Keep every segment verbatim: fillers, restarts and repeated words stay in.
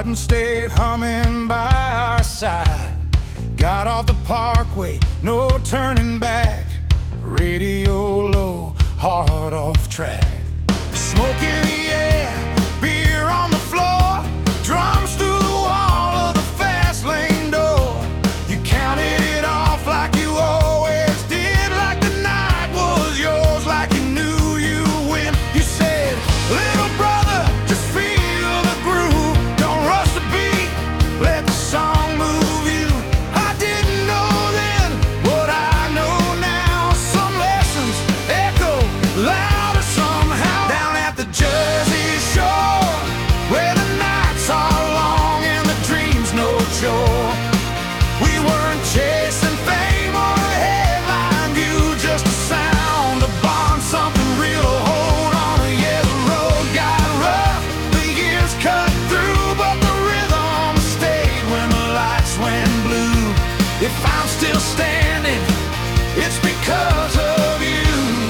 Garden State humming by our side. Got off the parkway, no turning back. Radio low, hard off track. Smoke in the air, beer on the floor, drums through the wall of the fast lane door. You counted it off like you always did, like the night was yours, like you knew you'd win. You said, little brother, just feel the groove, don't rush the beat, let the song move you. I didn't know then what I know now. Some lessons echo louder somehow. Down at the Jersey Shore, where the nights are long and the dreams no chore. We weren't chasing fame or a headline view, just a sound, a bond, something real to hold on to. Yeah, the road got rough, the years cut through, but the rhythm stayed when the lights went blue. If I'm still standing, it's because of you.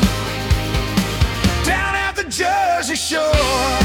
Down at the Jersey Shore.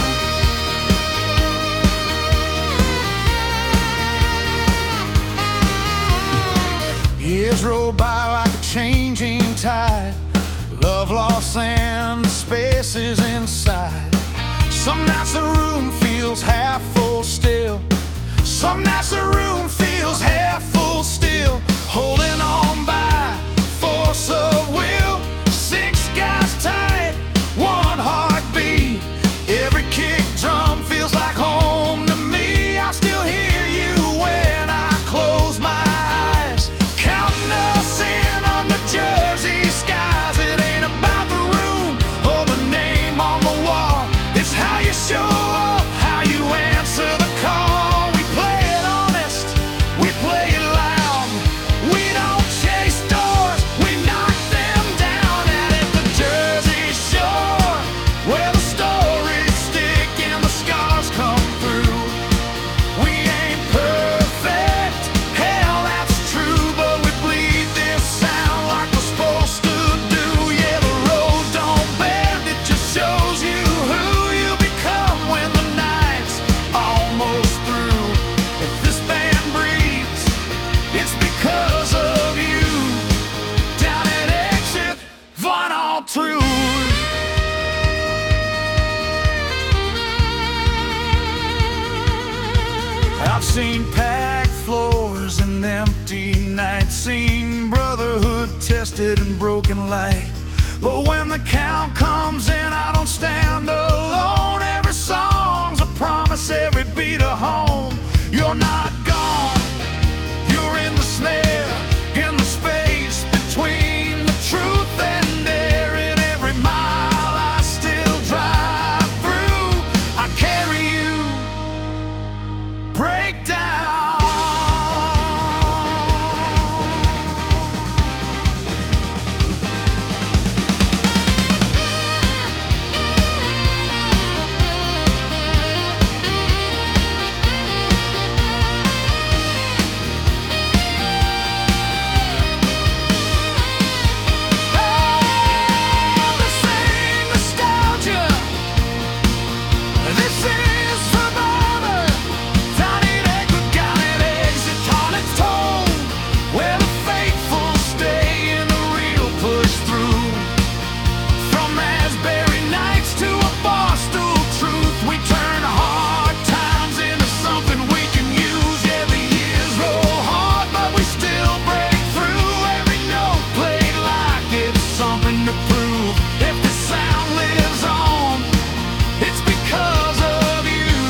Years roll by like a changing tide, love lost and the spaces inside. Some nights the room feels half full still, some nights the room feels half full still. Holding on by force of will, six guys tight, one heartbeat. Every kick drum feels like home to me. I still hear you when I close my eyes, counting us in under Jersey skies. It ain't about the room or the name on the wall, it's how you show up, how you answer the call. We play it honest, we play it loud, we don't chase doors, we knock them down. And at the Jersey Shore, where the stories stick and the scars come through. We ain't perfect, hell that's true, but we bleed this sound like we're supposed to do. Yeah, the road don't bend, it just shows you who you become when the night's almost through. If this band breathes, it's because of you. Down at Exit Von Altrude. I've seen packed floors and empty nights, seen brotherhood tested and broken light. But when the count comes in, I don't stand alone. Every song's a promise, every beat a home. You're not gone, you're in the snare, in the space between the truth and dare. In every mile I still drive through, I carry you, break down. This ain't nostalgia, this is survivor. Down at Exit, down at Exit on its tone, where the faithful stay and the real push through. From Asbury nights to a Barstool truth, we turn hard times into something we can use. Yeah, the years roll hard, but we still break through. Every note played like it's something to prove. If the sound lives on, it's because of you.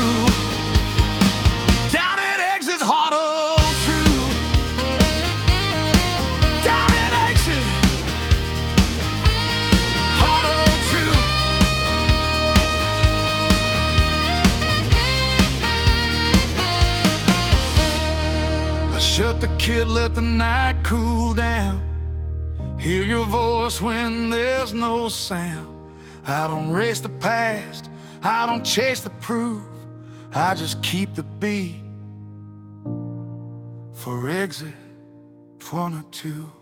Down at Exit, heart of truth. Down at Exit, heart of truth. I shut the kid, let the night cool down. Hear your voice when there's no sound. I don't race the past, I don't chase the proof, I just keep the beat for Exit one or two.